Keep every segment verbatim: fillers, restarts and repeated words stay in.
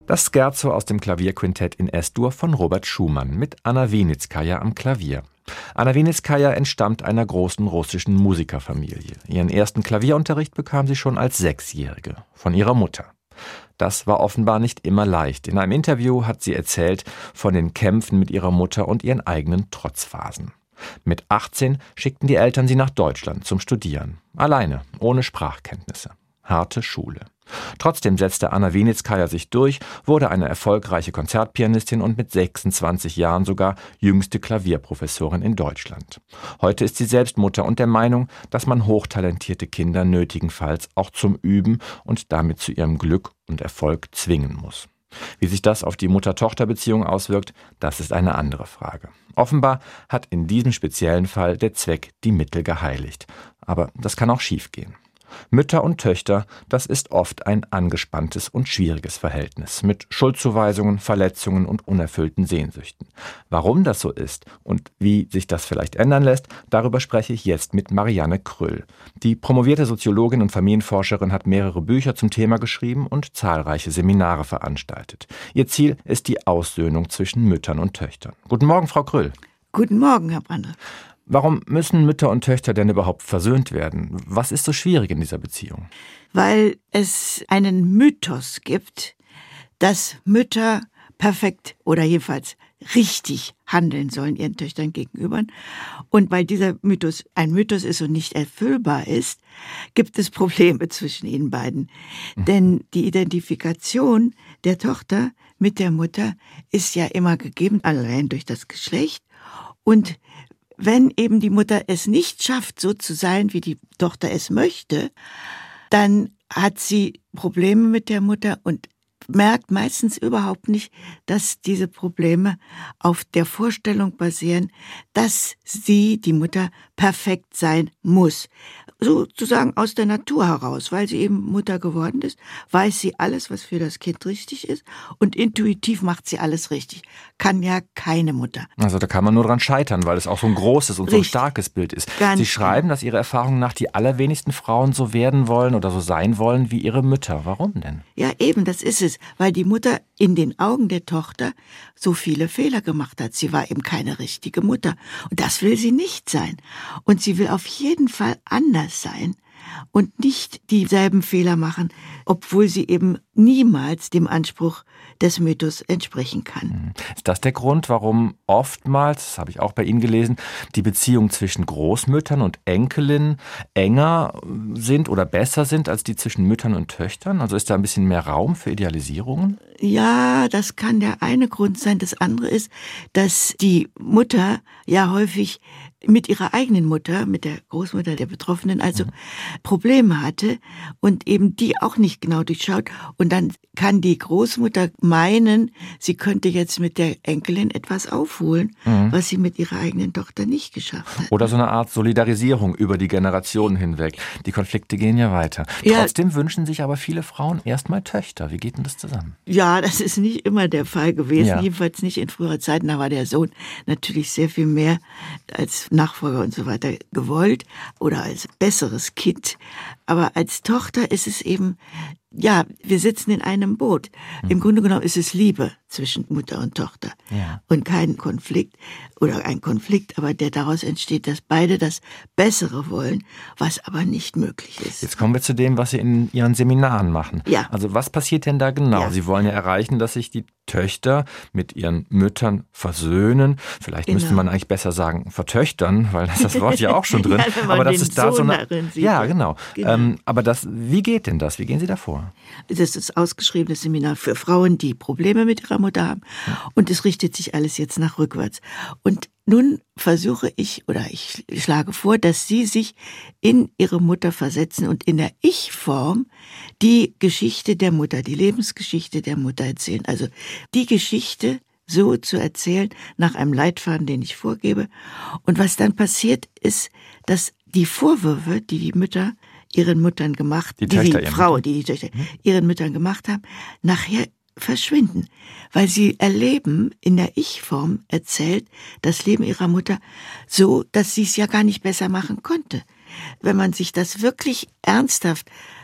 Das Scherzo aus dem Klavierquintett in S-Dur von Robert Schumann mit Anna Wenitskaja am Klavier. Anna Wenitskaja entstammt einer großen russischen Musikerfamilie. Ihren ersten Klavierunterricht bekam sie schon als Sechsjährige von ihrer Mutter. Das war offenbar nicht immer leicht. In einem Interview hat sie erzählt von den Kämpfen mit ihrer Mutter und ihren eigenen Trotzphasen. Mit achtzehn schickten die Eltern sie nach Deutschland zum Studieren. Alleine, ohne Sprachkenntnisse. Harte Schule. Trotzdem setzte Anna Wenitskaja sich durch, wurde eine erfolgreiche Konzertpianistin und mit sechsundzwanzig Jahren sogar jüngste Klavierprofessorin in Deutschland. Heute ist sie selbst Mutter und der Meinung, dass man hochtalentierte Kinder nötigenfalls auch zum Üben und damit zu ihrem Glück und Erfolg zwingen muss. Wie sich das auf die Mutter-Tochter-Beziehung auswirkt, das ist eine andere Frage. Offenbar hat in diesem speziellen Fall der Zweck die Mittel geheiligt. Aber das kann auch schiefgehen. Mütter und Töchter, das ist oft ein angespanntes und schwieriges Verhältnis mit Schuldzuweisungen, Verletzungen und unerfüllten Sehnsüchten. Warum das so ist und wie sich das vielleicht ändern lässt, darüber spreche ich jetzt mit Marianne Krüll. Die promovierte Soziologin und Familienforscherin hat mehrere Bücher zum Thema geschrieben und zahlreiche Seminare veranstaltet. Ihr Ziel ist die Aussöhnung zwischen Müttern und Töchtern. Guten Morgen, Frau Krüll. Guten Morgen, Herr Brandt. Warum müssen Mütter und Töchter denn überhaupt versöhnt werden? Was ist so schwierig in dieser Beziehung? Weil es einen Mythos gibt, dass Mütter perfekt oder jedenfalls richtig handeln sollen ihren Töchtern gegenüber. Und weil dieser Mythos ein Mythos ist und nicht erfüllbar ist, gibt es Probleme zwischen ihnen beiden. Mhm. Denn die Identifikation der Tochter mit der Mutter ist ja immer gegeben, allein durch das Geschlecht. Und wenn eben die Mutter es nicht schafft, so zu sein, wie die Tochter es möchte, dann hat sie Probleme mit der Mutter und merkt meistens überhaupt nicht, dass diese Probleme auf der Vorstellung basieren, dass sie, die Mutter, perfekt sein muss. Sozusagen aus der Natur heraus, weil sie eben Mutter geworden ist, weiß sie alles, was für das Kind richtig ist und intuitiv macht sie alles richtig. Kann ja keine Mutter. Also da kann man nur dran scheitern, weil es auch so ein großes und richtig. So ein starkes Bild ist. Ganz Sie schreiben, dass Ihrer Erfahrung nach die allerwenigsten Frauen so werden wollen oder so sein wollen wie ihre Mütter. Warum denn? Ja, eben, das ist es, weil die Mutter in den Augen der Tochter so viele Fehler gemacht hat. Sie war eben keine richtige Mutter. Und das will sie nicht sein. Und sie will auf jeden Fall anders sein und nicht dieselben Fehler machen, obwohl sie eben niemals dem Anspruch des Mythos entsprechen kann. Ist das der Grund, warum oftmals, das habe ich auch bei Ihnen gelesen, die Beziehungen zwischen Großmüttern und Enkelinnen enger sind oder besser sind als die zwischen Müttern und Töchtern? Also ist da ein bisschen mehr Raum für Idealisierungen? Ja, das kann der eine Grund sein. Das andere ist, dass die Mutter ja häufig mit ihrer eigenen Mutter, mit der Großmutter der Betroffenen, also mhm. Probleme hatte und eben die auch nicht genau durchschaut. Und dann kann die Großmutter meinen, sie könnte jetzt mit der Enkelin etwas aufholen, mhm. was sie mit ihrer eigenen Tochter nicht geschafft hat. Oder so eine Art Solidarisierung über die Generationen hinweg. Die Konflikte gehen ja weiter. Ja. Trotzdem wünschen sich aber viele Frauen erstmal Töchter. Wie geht denn das zusammen? Ja, das ist nicht immer der Fall gewesen, ja. jedenfalls nicht in früherer Zeit. Da war der Sohn natürlich sehr viel mehr als Nachfolger und so weiter gewollt oder als besseres Kind. Aber als Tochter ist es eben, ja, wir sitzen in einem Boot. Mhm. Im Grunde genommen ist es Liebe zwischen Mutter und Tochter ja. und kein Konflikt oder ein Konflikt, aber der daraus entsteht, dass beide das Bessere wollen, was aber nicht möglich ist. Jetzt kommen wir zu dem, was Sie in Ihren Seminaren machen. Ja. Also was passiert denn da genau? Ja. Sie wollen ja erreichen, dass sich die Töchter mit ihren Müttern versöhnen. Vielleicht genau. müsste man eigentlich besser sagen vertöchtern, weil das, das Wort ja auch schon drin. ja, aber das ist da so eine. Sieht. Ja, genau. genau. Ähm, aber das, wie geht denn das? Wie gehen Sie da vor? Das ist das ausgeschriebene Seminar für Frauen, die Probleme mit ihrer Mutter haben. Ja. Und es richtet sich alles jetzt nach rückwärts. Und nun versuche ich oder ich schlage vor, dass Sie sich in Ihre Mutter versetzen und in der Ich-Form die Geschichte der Mutter, die Lebensgeschichte der Mutter erzählen. Also die Geschichte so zu erzählen nach einem Leitfaden, den ich vorgebe. Und was dann passiert, ist, dass die Vorwürfe, die die Mütter ihren Müttern gemacht, die, die, Töchter, die Frau, Mütter. die die Töchter hm? ihren Müttern gemacht haben, nachher verschwinden, weil sie erleben, in der Ich-Form erzählt, das Leben ihrer Mutter so, dass sie es ja gar nicht besser machen konnte. Wenn man sich das wirklich ernsthaft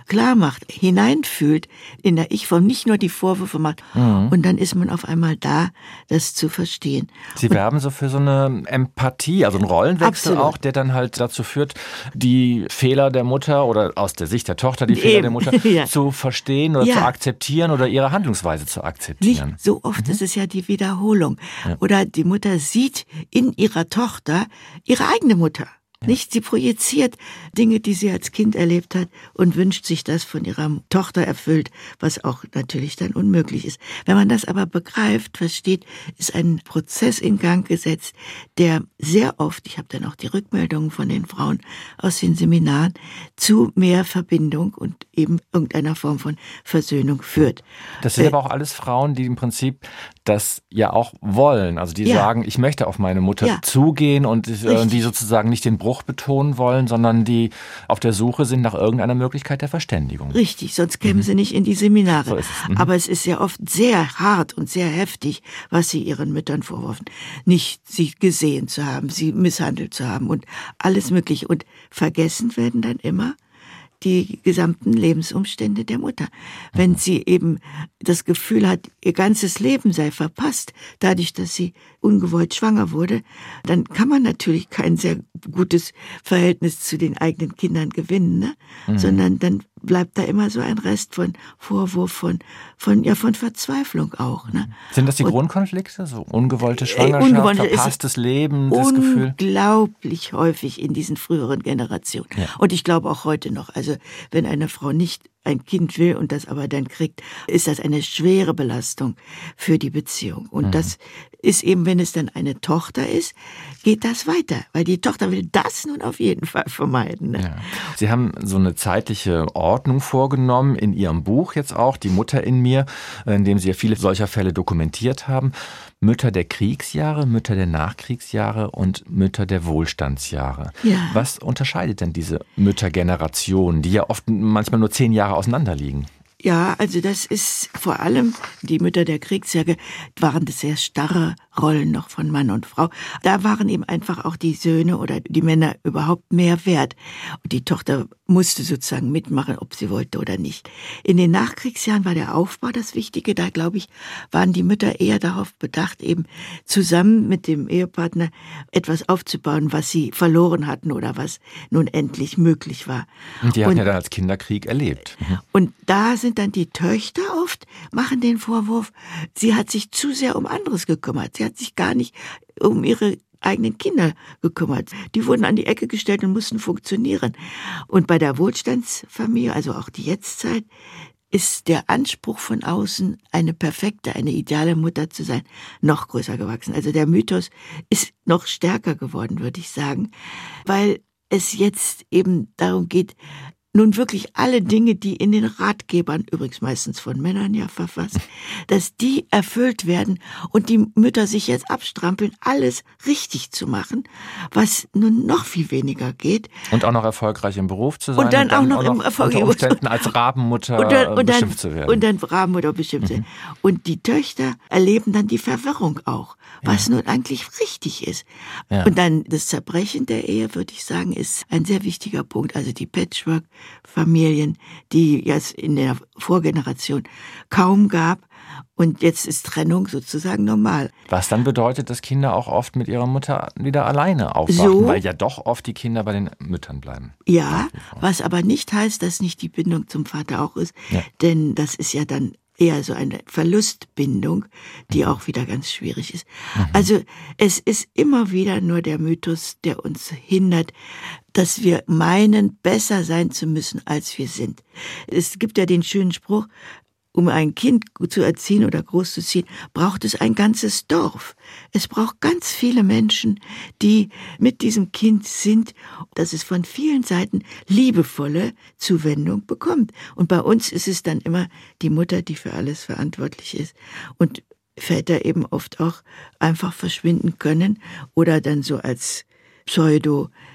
klar macht, hineinfühlt in der Ich-Form, nicht nur die Vorwürfe macht. Mhm. Und dann ist man auf einmal da, das zu verstehen. Sie und werben so für so eine Empathie, also einen Rollenwechsel absolut. Auch, der dann halt dazu führt, die Fehler der Mutter oder aus der Sicht der Tochter die Fehler Eben. Der Mutter ja. zu verstehen oder ja. zu akzeptieren oder ihre Handlungsweise zu akzeptieren. Nicht so oft mhm. ist es ja die Wiederholung. Ja. Oder die Mutter sieht in ihrer Tochter ihre eigene Mutter. Nicht, sie projiziert Dinge, die sie als Kind erlebt hat und wünscht sich das von ihrer Tochter erfüllt, was auch natürlich dann unmöglich ist. Wenn man das aber begreift, versteht, ist ein Prozess in Gang gesetzt, der sehr oft, ich habe dann auch die Rückmeldungen von den Frauen aus den Seminaren, zu mehr Verbindung und eben irgendeiner Form von Versöhnung führt. Das sind äh, aber auch alles Frauen, die im Prinzip das ja auch wollen. Also die ja. sagen, ich möchte auf meine Mutter ja. zugehen und äh, die sozusagen nicht den Bruch betonen wollen, sondern die auf der Suche sind nach irgendeiner Möglichkeit der Verständigung. Richtig, sonst kämen mhm. sie nicht in die Seminare. So ist es. Mhm. Aber es ist ja oft sehr hart und sehr heftig, was sie ihren Müttern vorwerfen. Nicht sie gesehen zu haben, sie misshandelt zu haben und alles Mögliche. Und vergessen werden dann immer die gesamten Lebensumstände der Mutter. Wenn sie eben das Gefühl hat, ihr ganzes Leben sei verpasst, dadurch, dass sie ungewollt schwanger wurde, dann kann man natürlich kein sehr gutes Verhältnis zu den eigenen Kindern gewinnen, ne? Mhm. Sondern dann bleibt da immer so ein Rest von Vorwurf, von, von, ja, von Verzweiflung auch. Ne? Sind das die Und, Grundkonflikte? So ungewollte Schwangerschaft, äh, ungewollte verpasstes Leben, das Gefühl? Unglaublich häufig in diesen früheren Generationen. Ja. Und ich glaube auch heute noch. Also wenn eine Frau nicht ein Kind will und das aber dann kriegt, ist das eine schwere Belastung für die Beziehung. Und mhm. das ist eben, wenn es dann eine Tochter ist, geht das weiter. Weil die Tochter will das nun auf jeden Fall vermeiden. Ne? Ja. Sie haben so eine zeitliche Ordnung vorgenommen in Ihrem Buch jetzt auch, Die Mutter in mir, in dem Sie ja viele solcher Fälle dokumentiert haben. Mütter der Kriegsjahre, Mütter der Nachkriegsjahre und Mütter der Wohlstandsjahre. Ja. Was unterscheidet denn diese Müttergenerationen, die ja oft manchmal nur zehn Jahre auseinander liegen? Ja, also das ist vor allem, die Mütter der Kriegsjahre waren das sehr starre Rollen noch von Mann und Frau. Da waren eben einfach auch die Söhne oder die Männer überhaupt mehr wert. Und die Tochter musste sozusagen mitmachen, ob sie wollte oder nicht. In den Nachkriegsjahren war der Aufbau das Wichtige. Da, glaube ich, waren die Mütter eher darauf bedacht, eben zusammen mit dem Ehepartner etwas aufzubauen, was sie verloren hatten oder was nun endlich möglich war. Und die hatten und, ja dann als Kinderkrieg erlebt. Mhm. Und da sind dann die Töchter oft, machen den Vorwurf, sie hat sich zu sehr um anderes gekümmert. Sie hat sich gar nicht um ihre eigenen Kinder gekümmert. Die wurden an die Ecke gestellt und mussten funktionieren. Und bei der Wohlstandsfamilie, also auch die Jetztzeit, ist der Anspruch von außen, eine perfekte, eine ideale Mutter zu sein, noch größer gewachsen. Also der Mythos ist noch stärker geworden, würde ich sagen, weil es jetzt eben darum geht, nun wirklich alle Dinge, die in den Ratgebern, übrigens meistens von Männern ja verfasst, dass die erfüllt werden und die Mütter sich jetzt abstrampeln, alles richtig zu machen, was nun noch viel weniger geht. Und auch noch erfolgreich im Beruf zu sein. Und dann, und dann auch noch, auch noch im Erfolg unter Umständen als Rabenmutter und dann, und beschimpft dann, zu werden. Und dann Rabenmutter beschimpft zu werden. Mhm. Und die Töchter erleben dann die Verwirrung auch, was ja. nun eigentlich richtig ist. Ja. Und dann das Zerbrechen der Ehe, würde ich sagen, ist ein sehr wichtiger Punkt. Also die Patchwork Familien, die es in der Vorgeneration kaum gab. Und jetzt ist Trennung sozusagen normal. Was dann bedeutet, dass Kinder auch oft mit ihrer Mutter wieder alleine aufwachen, so, weil ja doch oft die Kinder bei den Müttern bleiben. Ja, was aber nicht heißt, dass nicht die Bindung zum Vater auch ist. Ja. Denn das ist ja dann eher so eine Verlustbindung, die mhm. auch wieder ganz schwierig ist. Mhm. Also es ist immer wieder nur der Mythos, der uns hindert, dass wir meinen, besser sein zu müssen, als wir sind. Es gibt ja den schönen Spruch, um ein Kind zu erziehen oder großzuziehen, braucht es ein ganzes Dorf. Es braucht ganz viele Menschen, die mit diesem Kind sind, dass es von vielen Seiten liebevolle Zuwendung bekommt. Und bei uns ist es dann immer die Mutter, die für alles verantwortlich ist. Und Väter eben oft auch einfach verschwinden können oder dann so als Pseudo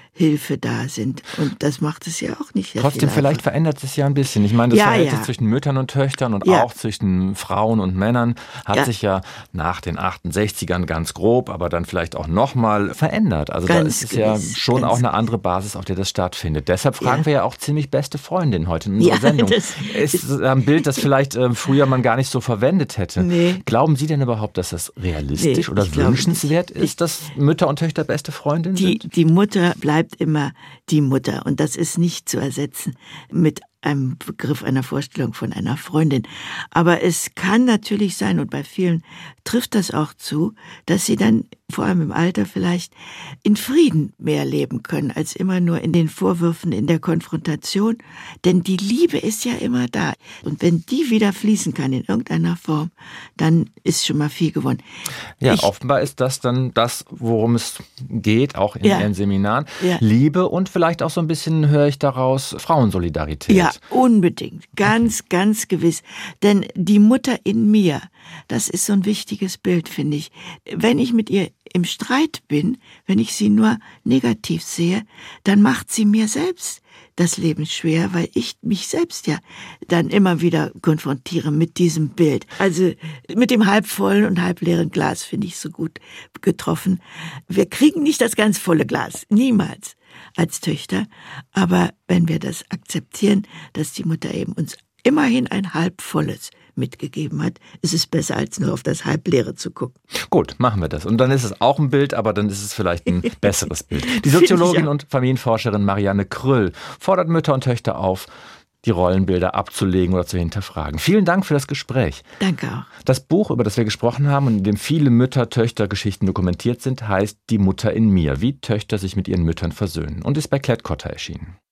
Hilfe da sind. Und das macht es ja auch nicht. Trotzdem, vielleicht verändert es ja ein bisschen. Ich meine, das ja, Verhältnis ja. zwischen Müttern und Töchtern und ja. auch zwischen Frauen und Männern hat ja. sich ja nach den achtundsechzigern ganz grob, aber dann vielleicht auch nochmal verändert. Also ganz da ist es gewiss, ja schon auch eine andere Basis, auf der das stattfindet. Deshalb fragen ja. wir ja auch ziemlich beste Freundin heute in unserer ja, Sendung. Das ist ein Bild, das vielleicht äh, früher man gar nicht so verwendet hätte. Nee. Glauben Sie denn überhaupt, dass das realistisch nee, oder wünschenswert ist, ich, dass Mütter und Töchter beste Freundinnen die, sind? Die Mutter bleibt immer die Mutter und das ist nicht zu ersetzen mit einem Begriff einer Vorstellung von einer Freundin. Aber es kann natürlich sein, und bei vielen trifft das auch zu, dass sie dann vor allem im Alter vielleicht in Frieden mehr leben können, als immer nur in den Vorwürfen, in der Konfrontation. Denn die Liebe ist ja immer da. Und wenn die wieder fließen kann in irgendeiner Form, dann ist schon mal viel gewonnen. Ja, ich, offenbar ist das dann das, worum es geht, auch in ja, Ihren Seminaren. Ja. Liebe und vielleicht auch so ein bisschen, höre ich daraus, Frauensolidarität. Ja, unbedingt. Ganz, ganz gewiss. Denn die Mutter in mir, das ist so ein wichtiges Bild, finde ich. Wenn ich mit ihr im Streit bin, wenn ich sie nur negativ sehe, dann macht sie mir selbst das Leben schwer, weil ich mich selbst ja dann immer wieder konfrontiere mit diesem Bild. Also mit dem halbvollen und halbleeren Glas finde ich so gut getroffen. Wir kriegen nicht das ganz volle Glas, niemals als Töchter, aber wenn wir das akzeptieren, dass die Mutter eben uns immerhin ein halbvolles mitgegeben hat, ist es besser, als nur auf das Halbleere zu gucken. Gut, machen wir das. Und dann ist es auch ein Bild, aber dann ist es vielleicht ein besseres Bild. Die Soziologin und Familienforscherin Marianne Krüll fordert Mütter und Töchter auf, die Rollenbilder abzulegen oder zu hinterfragen. Vielen Dank für das Gespräch. Danke auch. Das Buch, über das wir gesprochen haben und in dem viele Mütter-Töchter-Geschichten dokumentiert sind, heißt Die Mutter in mir, wie Töchter sich mit ihren Müttern versöhnen und ist bei Klett-Cotta erschienen.